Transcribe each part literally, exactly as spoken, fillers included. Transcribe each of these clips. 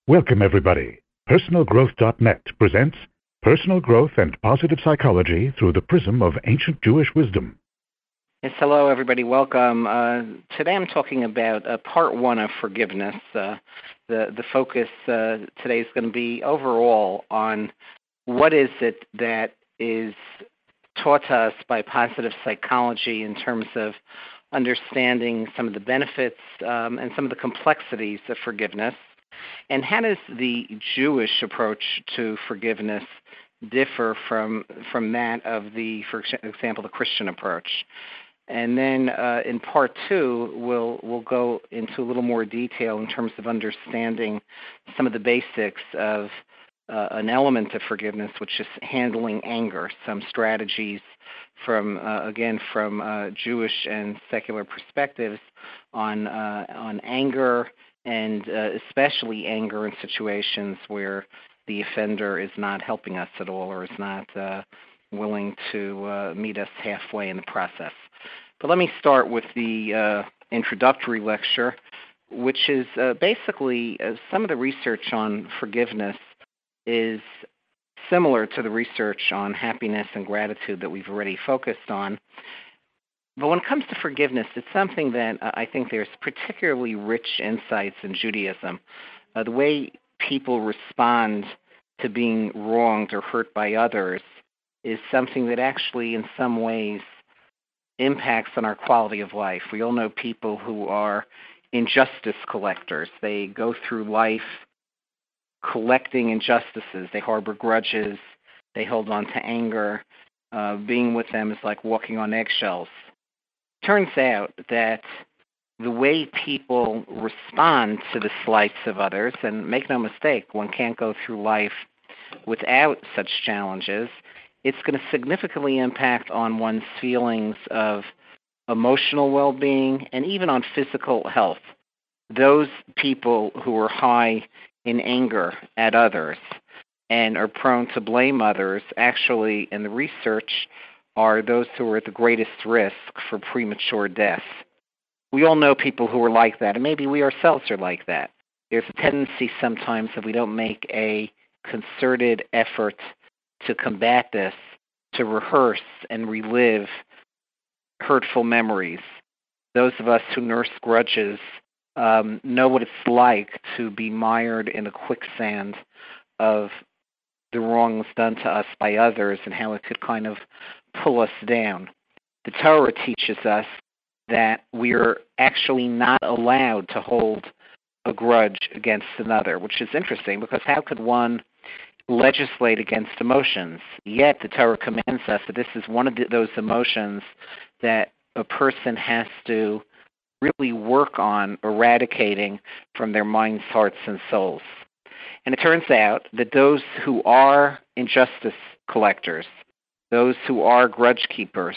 Welcome, everybody. Personal Growth dot net presents Personal Growth and Positive Psychology through the Prism of Ancient Jewish Wisdom. Yes, hello, everybody. Welcome. Uh, today I'm talking about uh, part one of forgiveness. Uh, the, the focus uh, today is going to be overall on what is it that is taught to us by positive psychology in terms of understanding some of the benefits um, and some of the complexities of forgiveness. And how does the Jewish approach to forgiveness differ from from that of the, for example, the Christian approach? And then uh, in part two, we'll we'll go into a little more detail in terms of understanding some of the basics of uh, an element of forgiveness, which is handling anger. Some strategies from uh, again from uh, Jewish and secular perspectives on uh, on anger. And uh, especially anger in situations where the offender is not helping us at all or is not uh, willing to uh, meet us halfway in the process. But let me start with the uh, introductory lecture, which is uh, basically uh, some of the research on forgiveness is similar to the research on happiness and gratitude that we've already focused on. But when it comes to forgiveness, it's something that uh, I think there's particularly rich insights in Judaism. Uh, the way people respond to being wronged or hurt by others is something that actually in some ways impacts on our quality of life. We all know people who are injustice collectors. They go through life collecting injustices. They harbor grudges. They hold on to anger. Uh, being with them is like walking on eggshells. Turns out that the way people respond to the slights of others, and make no mistake, one can't go through life without such challenges, it's going to significantly impact on one's feelings of emotional well-being and even on physical health. Those people who are high in anger at others and are prone to blame others, actually, in the research, are those who are at the greatest risk for premature death. We all know people who are like that, and maybe we ourselves are like that. There's a tendency sometimes if we don't make a concerted effort to combat this, to rehearse and relive hurtful memories. Those of us who nurse grudges um, know what it's like to be mired in the quicksand of the wrongs done to us by others and how it could kind of pull us down. The Torah teaches us that we are actually not allowed to hold a grudge against another, which is interesting because how could one legislate against emotions? Yet the Torah commands us that this is one of the, those emotions that a person has to really work on eradicating from their minds, hearts, and souls. And it turns out that those who are injustice collectors, those who are grudge keepers,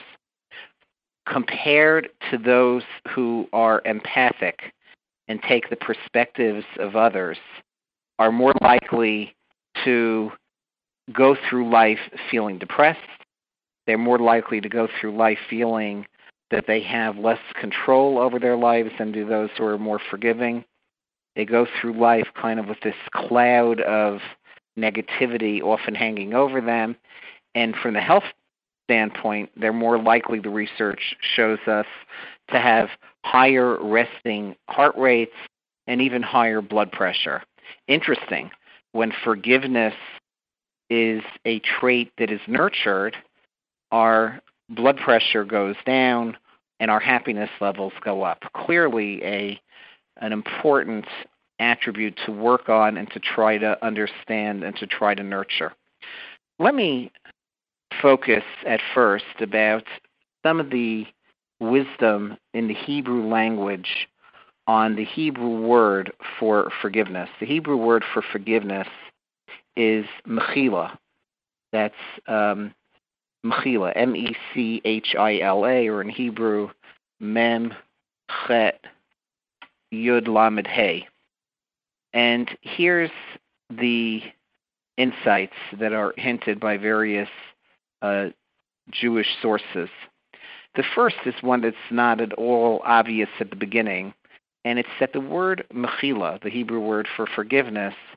compared to those who are empathic and take the perspectives of others, are more likely to go through life feeling depressed. They're more likely to go through life feeling that they have less control over their lives than do those who are more forgiving. They go through life kind of with this cloud of negativity often hanging over them. And from the health standpoint, they're more likely, the research shows us, to have higher resting heart rates and even higher blood pressure. Interesting, when forgiveness is a trait that is nurtured, our blood pressure goes down and our happiness levels go up. Clearly a an important attribute to work on and to try to understand and to try to nurture. Let me focus at first about some of the wisdom in the Hebrew language on the Hebrew word for forgiveness. The Hebrew word for forgiveness is mechila. That's um, mechila, M E C H I L A, or in Hebrew, mem chet yud lamed hey. And here's the insights that are hinted by various uh, Jewish sources. The first is one that's not at all obvious at the beginning, and it's that the word mechila, the Hebrew word for forgiveness,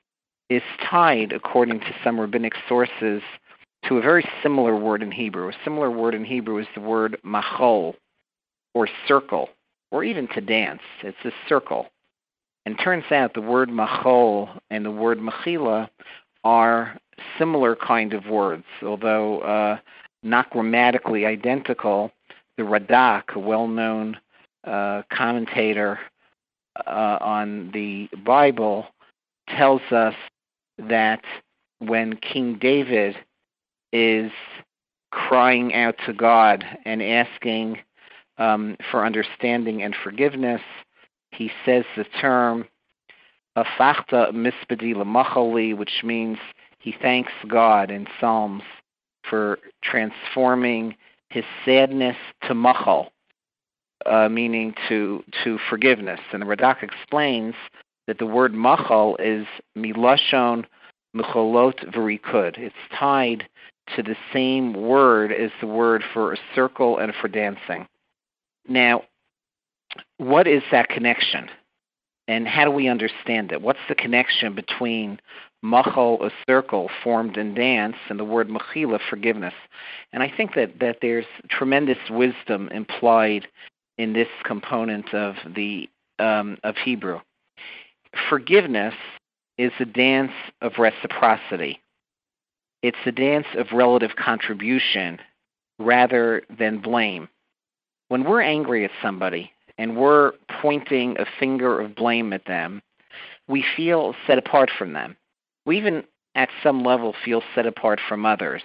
is tied, according to some rabbinic sources, to a very similar word in Hebrew. A similar word in Hebrew is the word machol, or circle, or even to dance. It's a circle. And it turns out the word machol and the word mechila are similar kind of words, although uh, not grammatically identical. The Radak, a well-known uh, commentator uh, on the Bible, tells us that when King David is crying out to God and asking um, for understanding and forgiveness, he says the term "afachta mispedi lemachali," which means he thanks God in Psalms for transforming his sadness to machal, uh, meaning to to forgiveness. And the Radak explains that the word machal is milashon mecholot v'rikud. It's tied to the same word as the word for a circle and for dancing. Now, what is that connection? And how do we understand it? What's the connection between machal, a circle formed in dance, and the word mechila, forgiveness? And I think that, that there's tremendous wisdom implied in this component of the um, of Hebrew. Forgiveness is a dance of reciprocity. It's a dance of relative contribution rather than blame. When we're angry at somebody and we're pointing a finger of blame at them, we feel set apart from them. We even, at some level, feel set apart from others.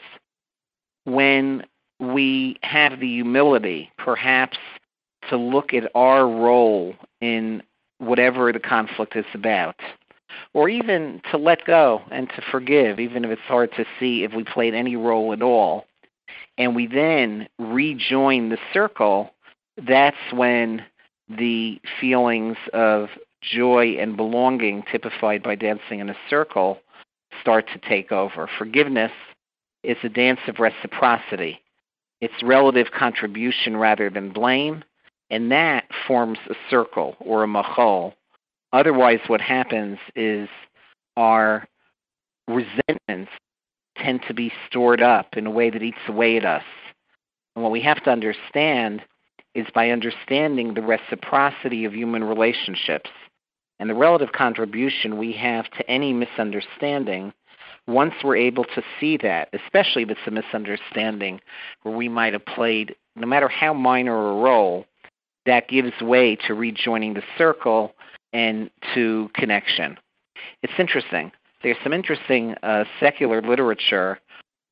When we have the humility, perhaps, to look at our role in whatever the conflict is about, or even to let go and to forgive, even if it's hard to see if we played any role at all, and we then rejoin the circle, that's when the feelings of joy and belonging, typified by dancing in a circle, start to take over. Forgiveness is a dance of reciprocity. It's relative contribution rather than blame, and that forms a circle or a machol. Otherwise, what happens is our resentments tend to be stored up in a way that eats away at us. And what we have to understand is by understanding the reciprocity of human relationships and the relative contribution we have to any misunderstanding, once we're able to see that, especially if it's a misunderstanding where we might have played, no matter how minor a role, that gives way to rejoining the circle and to connection. It's interesting. There's some interesting uh, secular literature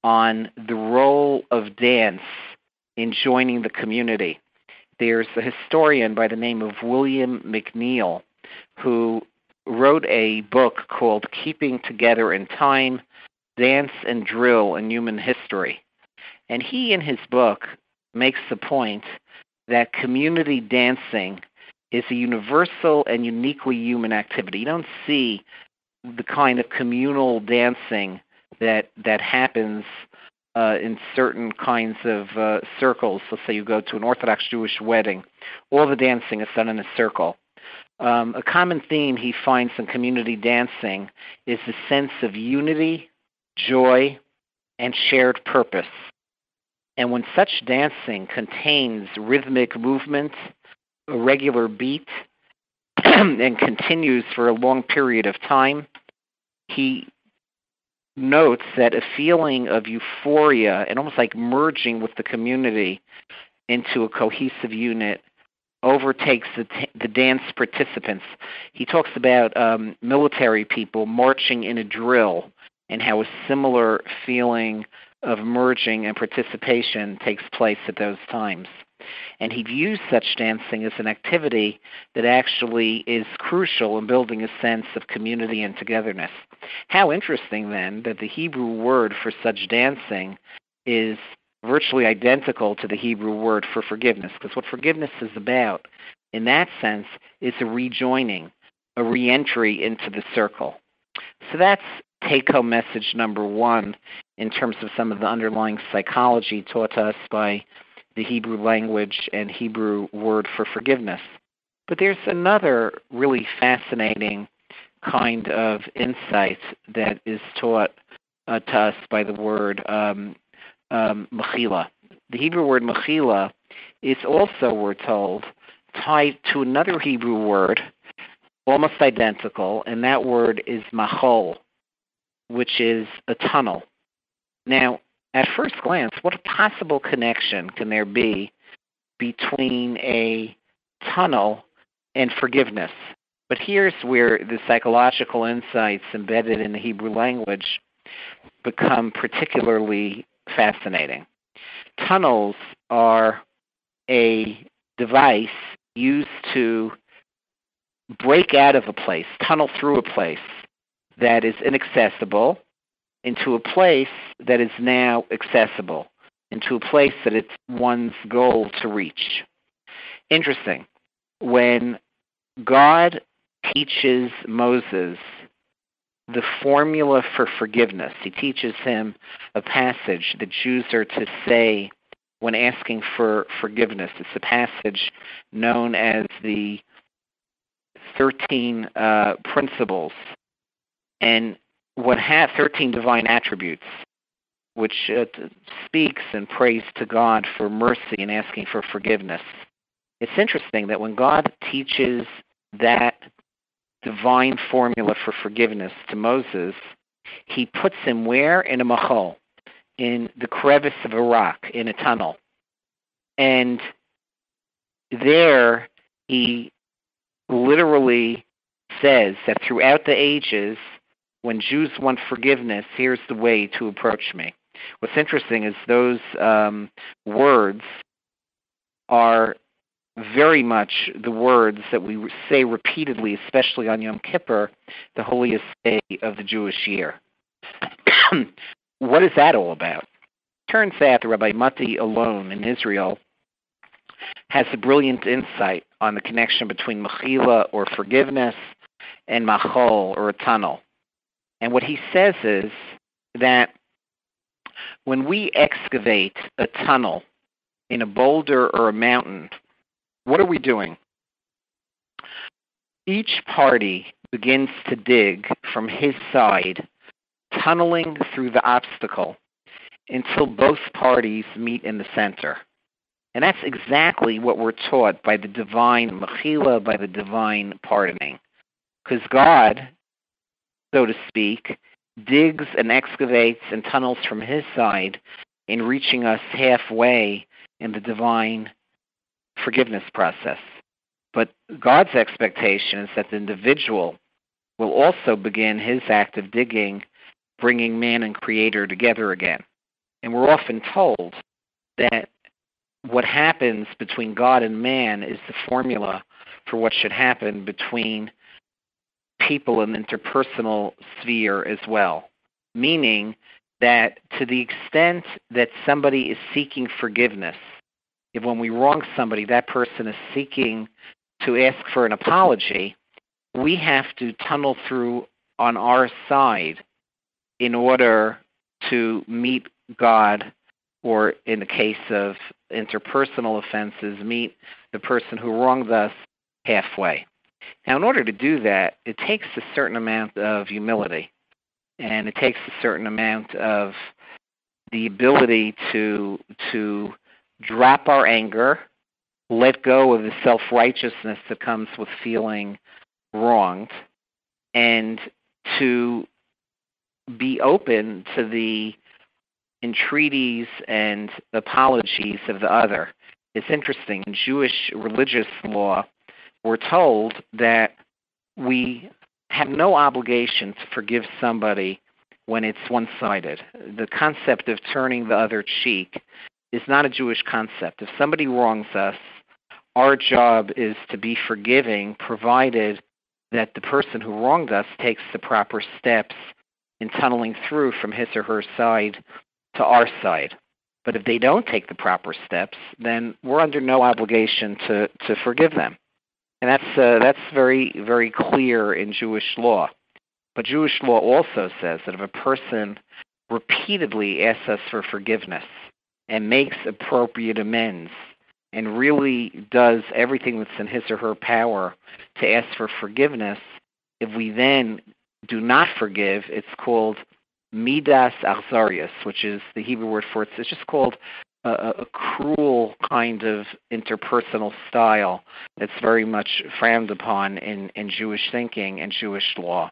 on the role of dance in joining the community. There's a historian by the name of William McNeill who wrote a book called Keeping Together in Time, Dance and Drill in Human History. And he, in his book, makes the point that community dancing is a universal and uniquely human activity. You don't see the kind of communal dancing that that happens uh, in certain kinds of uh, circles. Let's say you go to an Orthodox Jewish wedding. All the dancing is done in a circle. Um, a common theme he finds in community dancing is the sense of unity, joy, and shared purpose. And when such dancing contains rhythmic movement, a regular beat, and continues for a long period of time, he notes that a feeling of euphoria and almost like merging with the community into a cohesive unit overtakes the, t- the dance participants. He talks about um, military people marching in a drill and how a similar feeling of merging and participation takes place at those times. And he views such dancing as an activity that actually is crucial in building a sense of community and togetherness. How interesting, then, that the Hebrew word for such dancing is virtually identical to the Hebrew word for forgiveness, because what forgiveness is about, in that sense, is a rejoining, a reentry into the circle. So that's take-home message number one in terms of some of the underlying psychology taught to us by the Hebrew language and Hebrew word for forgiveness. But there's another really fascinating kind of insight that is taught uh, to us by the word um, um, mechila. The Hebrew word mechila is also, we're told, tied to another Hebrew word, almost identical, and that word is machol, which is a tunnel. Now, at first glance, what possible connection can there be between a tunnel and forgiveness? But here's where the psychological insights embedded in the Hebrew language become particularly fascinating. Tunnels are a device used to break out of a place, tunnel through a place that is inaccessible into a place that is now accessible, into a place that it's one's goal to reach. Interesting. When God teaches Moses the formula for forgiveness, he teaches him a passage that Jews are to say when asking for forgiveness. It's a passage known as the thirteen uh, principles, and what have thirteen divine attributes, which uh, speaks and prays to God for mercy and asking for forgiveness. It's interesting that when God teaches that divine formula for forgiveness to Moses, he puts him where? In a machol, in the crevice of a rock, in a tunnel. And there he literally says that throughout the ages, when Jews want forgiveness, here's the way to approach me. What's interesting is those um, words are very much the words that we say repeatedly, especially on Yom Kippur, the holiest day of the Jewish year. What is that all about? Turns out the Rabbi Mati alone in Israel has a brilliant insight on the connection between mechila, or forgiveness, and machol, or a tunnel. And what he says is that when we excavate a tunnel in a boulder or a mountain, what are we doing? Each party begins to dig from his side, tunneling through the obstacle until both parties meet in the center. And that's exactly what we're taught by the divine mechila, by the divine pardoning. Because God, so to speak, digs and excavates and tunnels from his side in reaching us halfway in the divine forgiveness process. But God's expectation is that the individual will also begin his act of digging, bringing man and creator together again. And we're often told that what happens between God and man is the formula for what should happen between people in the interpersonal sphere as well. Meaning that to the extent that somebody is seeking forgiveness, if when we wrong somebody, that person is seeking to ask for an apology, we have to tunnel through on our side in order to meet God, or in the case of interpersonal offenses, meet the person who wronged us halfway. Now, in order to do that, it takes a certain amount of humility, and it takes a certain amount of the ability to to drop our anger, let go of the self-righteousness that comes with feeling wronged, and to be open to the entreaties and apologies of the other. It's interesting. In Jewish religious law, we're told that we have no obligation to forgive somebody when it's one-sided. The concept of turning the other cheek is not a Jewish concept. If somebody wrongs us, our job is to be forgiving, provided that the person who wronged us takes the proper steps in tunneling through from his or her side to our side. But if they don't take the proper steps, then we're under no obligation to, to forgive them. And that's uh, that's very, very clear in Jewish law. But Jewish law also says that if a person repeatedly asks us for forgiveness and makes appropriate amends and really does everything that's in his or her power to ask for forgiveness, If we then do not forgive, it's called midas achzarius, which is the Hebrew word for it. It's just called a, a cruel kind of interpersonal style that's very much frowned upon in, in Jewish thinking and Jewish law.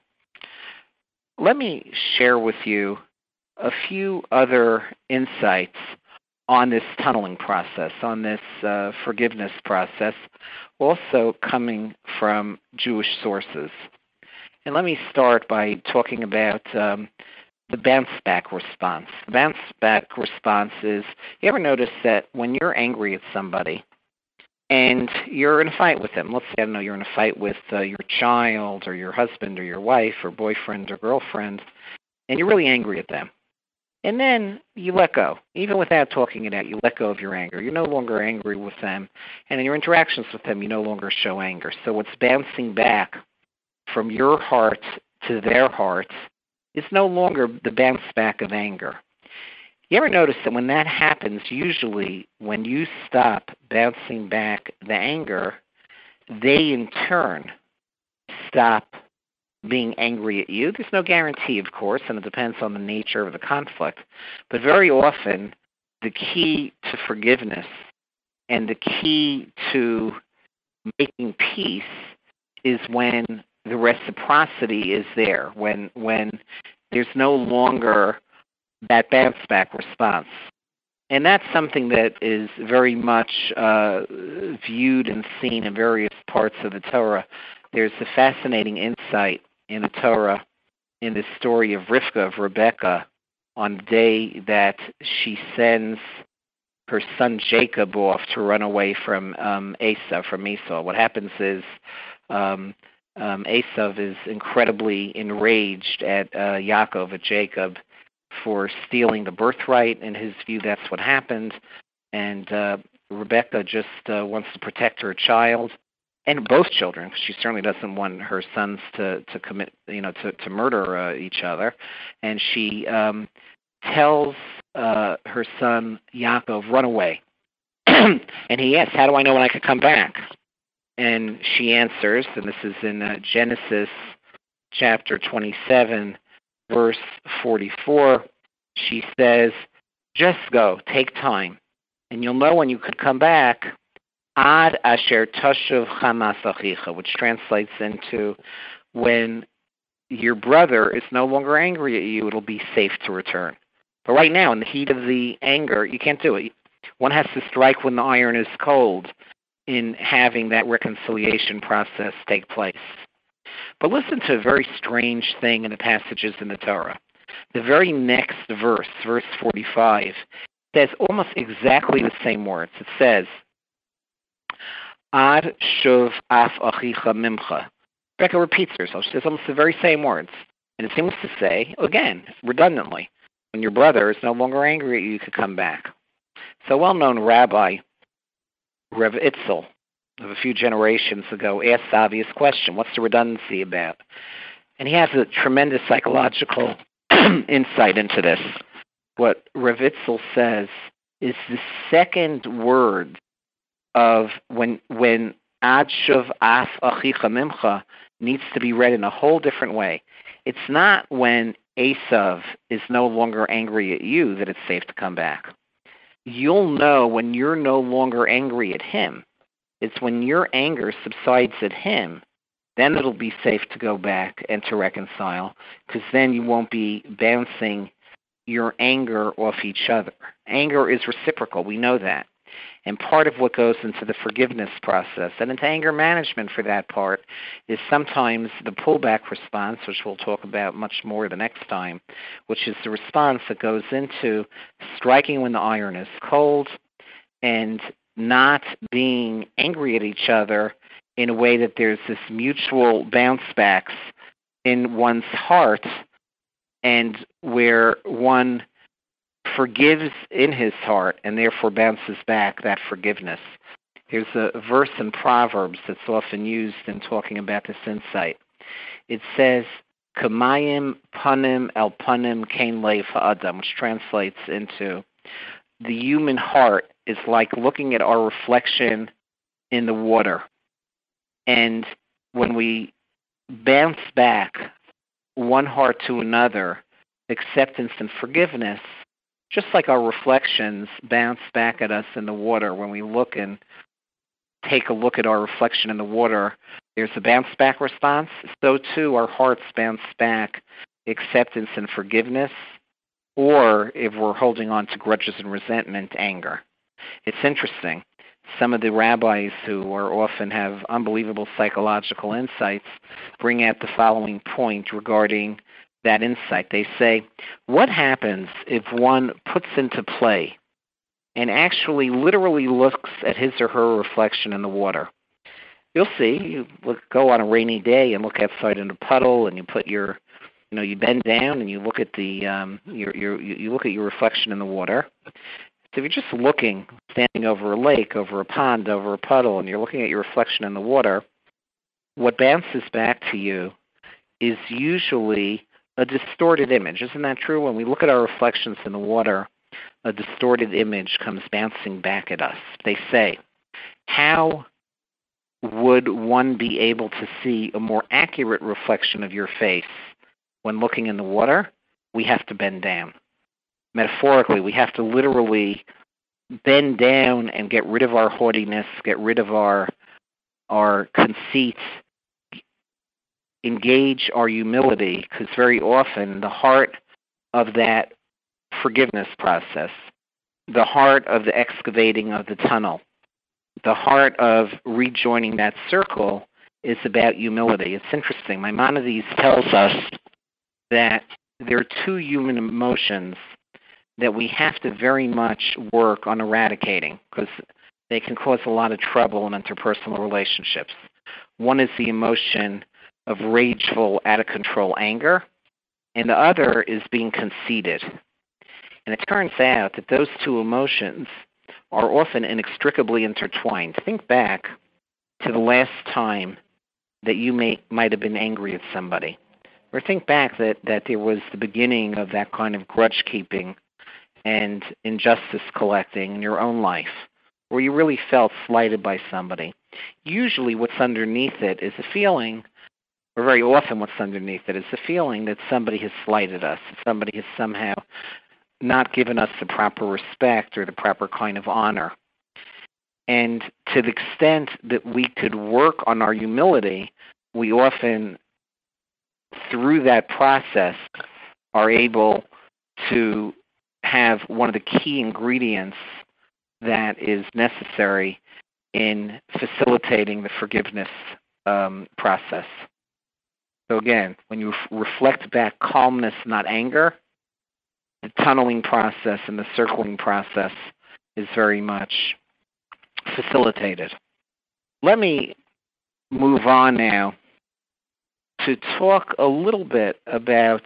Let me share with you a few other insights on this tunneling process, on this uh, forgiveness process, also coming from Jewish sources. And let me start by talking about um, the bounce-back response. The bounce-back response is, you ever notice that when you're angry at somebody and you're in a fight with them, let's say, I don't know, you're in a fight with uh, your child or your husband or your wife or boyfriend or girlfriend, and you're really angry at them. And then you let go. Even without talking it out, you let go of your anger. You're no longer angry with them. And in your interactions with them, you no longer show anger. So what's bouncing back from your heart to their heart is no longer the bounce back of anger. You ever notice that when that happens, usually when you stop bouncing back the anger, they in turn stop being angry at you? There's no guarantee, of course, and it depends on the nature of the conflict. But very often, the key to forgiveness and the key to making peace is when the reciprocity is there, when when there's no longer that bounce-back response. And that's something that is very much uh, viewed and seen in various parts of the Torah. There's a fascinating insight in the Torah in the story of Rivka, of Rebecca, on the day that she sends her son Jacob off to run away from um, Esau, from Esau. What happens is um, um, Esau is incredibly enraged at uh, Yaakov, at Jacob, for stealing the birthright. In his view, that's what happened. And uh, Rebecca just uh, wants to protect her child, and both children. She certainly doesn't want her sons to, to commit, you know, to, to murder uh, each other. And she um, tells uh, her son Yaakov, run away. And he asks, how do I know when I could come back? And she answers, and this is in uh, Genesis chapter twenty-seven, verse forty-four. She says, just go, take time, and you'll know when you could come back. Ad asher tashuv chamas achicha, which translates into, when your brother is no longer angry at you, it'll be safe to return. But right now, in the heat of the anger, you can't do it. One has to strike when the iron is cold in having that reconciliation process take place. But listen to a very strange thing in the passages in the Torah. The very next verse, verse forty-five, says almost exactly the same words. It says, Ad shuv af achicha mimcha. Rebecca repeats herself. She says almost the very same words. And it seems to say, again, redundantly, when your brother is no longer angry at you, you could come back. So a well-known rabbi, Rev Itzel, of a few generations ago, asked the obvious question, what's the redundancy about? And he has a tremendous psychological insight into this. What Rev Itzel says is the second word of when when Ad Shuv Af Achicha Mimcha needs to be read in a whole different way. It's not when Esav is no longer angry at you that it's safe to come back. You'll know when you're no longer angry at him. It's when your anger subsides at him, then it'll be safe to go back and to reconcile, because then you won't be bouncing your anger off each other. Anger is reciprocal. We know that. And part of what goes into the forgiveness process and into anger management for that part is sometimes the pullback response, which we'll talk about much more the next time, which is the response that goes into striking when the iron is cold and not being angry at each other in a way that there's this mutual bounce backs in one's heart, and where one forgives in his heart and therefore bounces back that forgiveness. There's a verse in Proverbs that's often used in talking about this insight. It says, Kamayim panim el panim kain lev ha'adam, which translates into, the human heart is like looking at our reflection in the water. And when we bounce back one heart to another, acceptance and forgiveness, just like our reflections bounce back at us in the water when we look and take a look at our reflection in the water, there's a bounce back response. So too our hearts bounce back acceptance and forgiveness, or if we're holding on to grudges and resentment, anger. It's interesting. Some of the rabbis who are often have unbelievable psychological insights bring out the following point regarding that insight. They say, what happens if one puts into play and actually literally looks at his or her reflection in the water? You'll see, you look, go on a rainy day and look outside in a puddle, and you put your, you know, you bend down and you look at the, um, your, your, you look at your reflection in the water. So if you're just looking, standing over a lake, over a pond, over a puddle, and you're looking at your reflection in the water, what bounces back to you is usually a distorted image. Isn't that true? When we look at our reflections in the water, a distorted image comes bouncing back at us. They say, how would one be able to see a more accurate reflection of your face when looking in the water? We have to bend down. Metaphorically, we have to literally bend down and get rid of our haughtiness, get rid of our our conceit, engage our humility, because very often the heart of that forgiveness process, the heart of the excavating of the tunnel, the heart of rejoining that circle is about humility. It's interesting. Maimonides tells us that there are two human emotions that we have to very much work on eradicating because they can cause a lot of trouble in interpersonal relationships. One is the emotion of rageful, out-of-control anger, and the other is being conceited. And it turns out that those two emotions are often inextricably intertwined. Think back to the last time that you may, might have been angry at somebody, or think back that, that there was the beginning of that kind of grudge-keeping and injustice collecting in your own life, where you really felt slighted by somebody. Usually what's underneath it is a feeling, or very often what's underneath it is the feeling that somebody has slighted us, somebody has somehow not given us the proper respect or the proper kind of honor. And to the extent that we could work on our humility, we often, through that process, are able to have one of the key ingredients that is necessary in facilitating the forgiveness um, process. So again, when you f- reflect back calmness, not anger, the tunneling process and the circling process is very much facilitated. Let me move on now to talk a little bit about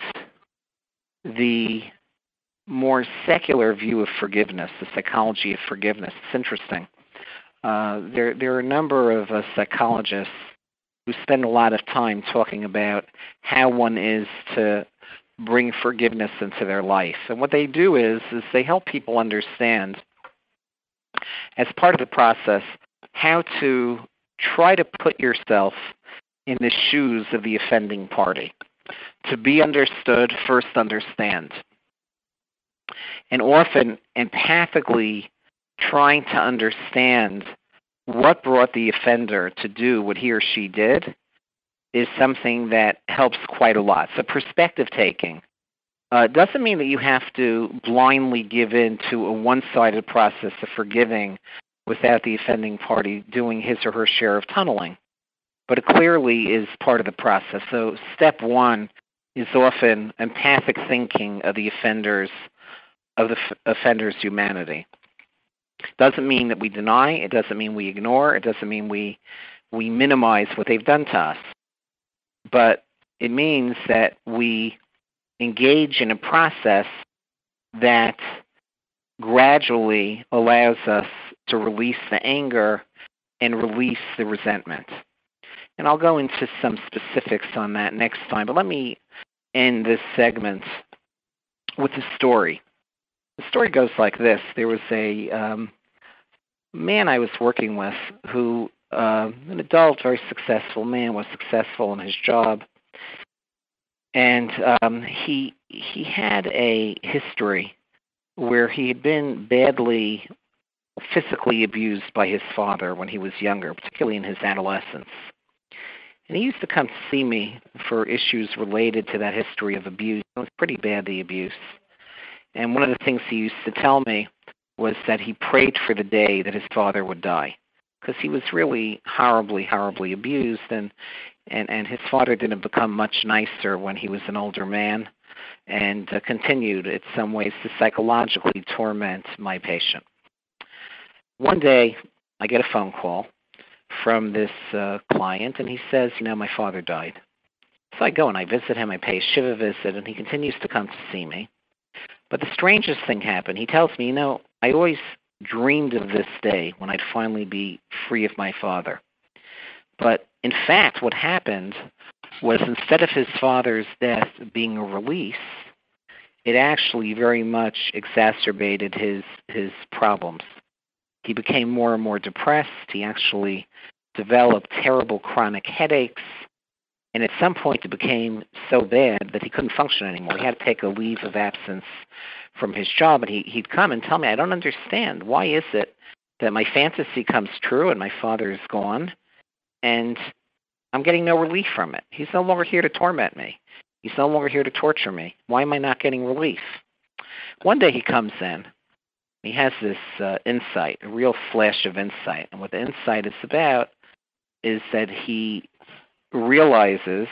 the more secular view of forgiveness, the psychology of forgiveness. It's interesting. Uh, there, there are a number of uh, psychologists who spend a lot of time talking about how one is to bring forgiveness into their life. And what they do is, is they help people understand, as part of the process, how to try to put yourself in the shoes of the offending party. To be understood, first understand. And often empathically trying to understand what brought the offender to do what he or she did is something that helps quite a lot. So perspective taking uh, doesn't mean that you have to blindly give in to a one-sided process of forgiving without the offending party doing his or her share of tunneling. But it clearly is part of the process. So step one is often empathic thinking of the offender's of the f- offender's humanity. Doesn't mean that we deny, it doesn't mean we ignore, it doesn't mean we we minimize what they've done to us. But it means that we engage in a process that gradually allows us to release the anger and release the resentment. And I'll go into some specifics on that next time, but let me end this segment with a story. The story goes like this. There was a um, man I was working with who uh, an adult, very successful man, was successful in his job, and um, he he had a history where he had been badly physically abused by his father when he was younger, particularly in his adolescence. And he used to come to see me for issues related to that history of abuse. It was pretty bad, the abuse. And one of the things he used to tell me was that he prayed for the day that his father would die, because he was really horribly, horribly abused, and, and, and his father didn't become much nicer when he was an older man, and uh, continued in some ways to psychologically torment my patient. One day, I get a phone call from this uh, client, and he says, you know, my father died. So I go and I visit him, I pay a Shiva visit, and he continues to come to see me. But the strangest thing happened. He tells me, you know, I always dreamed of this day when I'd finally be free of my father. But in fact, what happened was, instead of his father's death being a release, it actually very much exacerbated his his problems. He became more and more depressed. He actually developed terrible chronic headaches. And at some point, it became so bad that he couldn't function anymore. He had to take a leave of absence from his job. And he, he'd come and tell me, I don't understand. Why is it that my fantasy comes true and my father is gone, and I'm getting no relief from it? He's no longer here to torment me. He's no longer here to torture me. Why am I not getting relief? One day he comes in. He has this uh, insight, a real flash of insight. And what the insight is about is that he realizes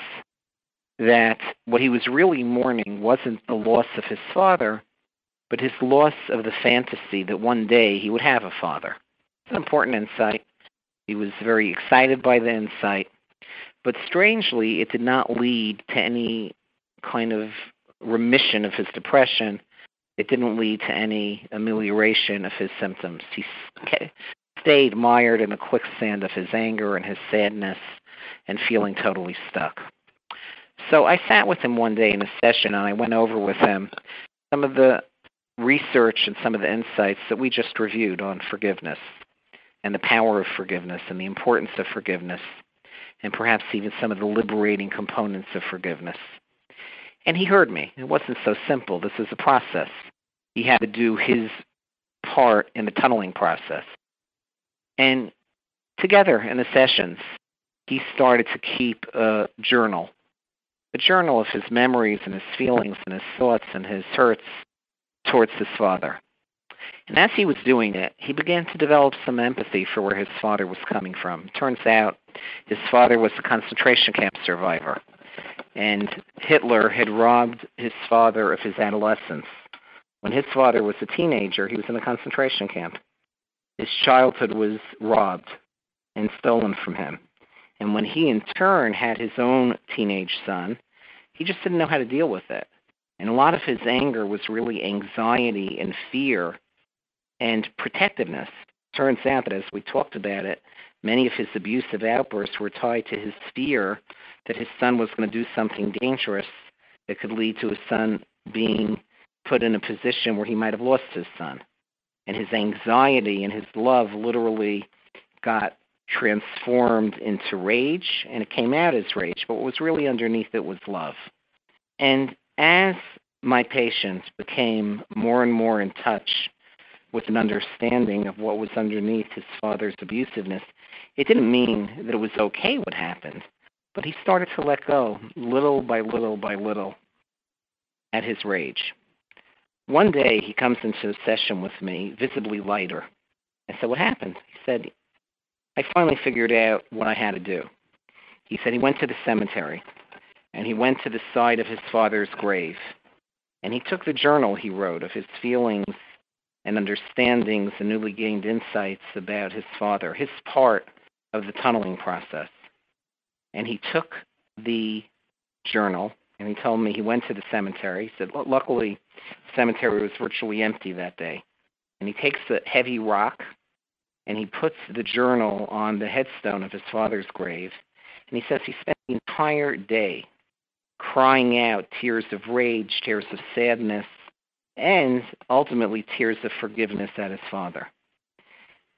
that what he was really mourning wasn't the loss of his father, but his loss of the fantasy that one day he would have a father. It's an important insight. He was very excited by the insight. But strangely, it did not lead to any kind of remission of his depression. It didn't lead to any amelioration of his symptoms. He stayed mired in the quicksand of his anger and his sadness and feeling totally stuck. So I sat with him one day in a session, and I went over with him some of the research and some of the insights that we just reviewed on forgiveness and the power of forgiveness and the importance of forgiveness, and perhaps even some of the liberating components of forgiveness. And he heard me. It wasn't so simple. This is a process. He had to do his part in the tunneling process. And together in the sessions, he started to keep a journal, a journal of his memories and his feelings and his thoughts and his hurts towards his father. And as he was doing it, he began to develop some empathy for where his father was coming from. It turns out his father was a concentration camp survivor, and Hitler had robbed his father of his adolescence. When his father was a teenager, he was in a concentration camp. His childhood was robbed and stolen from him. And when he, in turn, had his own teenage son, he just didn't know how to deal with it. And a lot of his anger was really anxiety and fear and protectiveness. Turns out that as we talked about it, many of his abusive outbursts were tied to his fear that his son was going to do something dangerous that could lead to his son being put in a position where he might have lost his son. And his anxiety and his love literally got transformed into rage, and it came out as rage, but what was really underneath it was love. And as my patient became more and more in touch with an understanding of what was underneath his father's abusiveness, it didn't mean that it was okay what happened, but he started to let go little by little by little at his rage. One day he comes into a session with me, visibly lighter. I said, what happened? He said, I finally figured out what I had to do. He said he went to the cemetery, and he went to the side of his father's grave, and he took the journal he wrote of his feelings and understandings and newly gained insights about his father, his part of the tunneling process. And he took the journal, and he told me he went to the cemetery. He said, luckily, the cemetery was virtually empty that day. And he takes a heavy rock, and he puts the journal on the headstone of his father's grave. And he says he spent the entire day crying out tears of rage, tears of sadness, and ultimately tears of forgiveness at his father.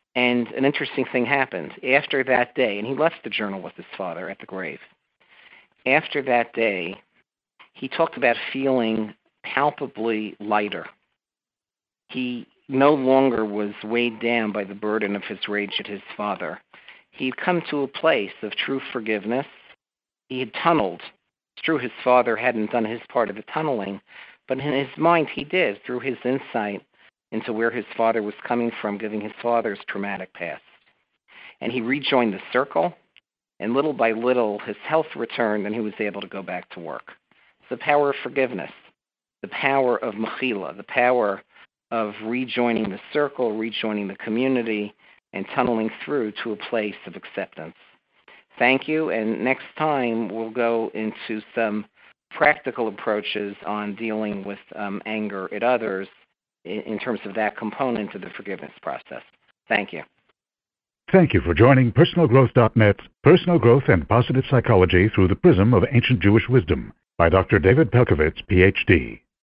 And an interesting thing happened. After that day, and he left the journal with his father at the grave. After that day, he talked about feeling palpably lighter. He no longer was weighed down by the burden of his rage at his father. He had come to a place of true forgiveness. He had tunneled. It's true his father hadn't done his part of the tunneling, but in his mind he did, through his insight into where his father was coming from, giving his father's traumatic past. And he rejoined the circle, and little by little his health returned and he was able to go back to work. It's the power of forgiveness, the power of mechila, the power of rejoining the circle, rejoining the community, and tunneling through to a place of acceptance. Thank you, and next time we'll go into some practical approaches on dealing with um, anger at others in, in terms of that component of the forgiveness process. Thank you. Thank you for joining Personal Growth dot net's Personal Growth and Positive Psychology Through the Prism of Ancient Jewish Wisdom by Doctor David Pelcovitz, P H D.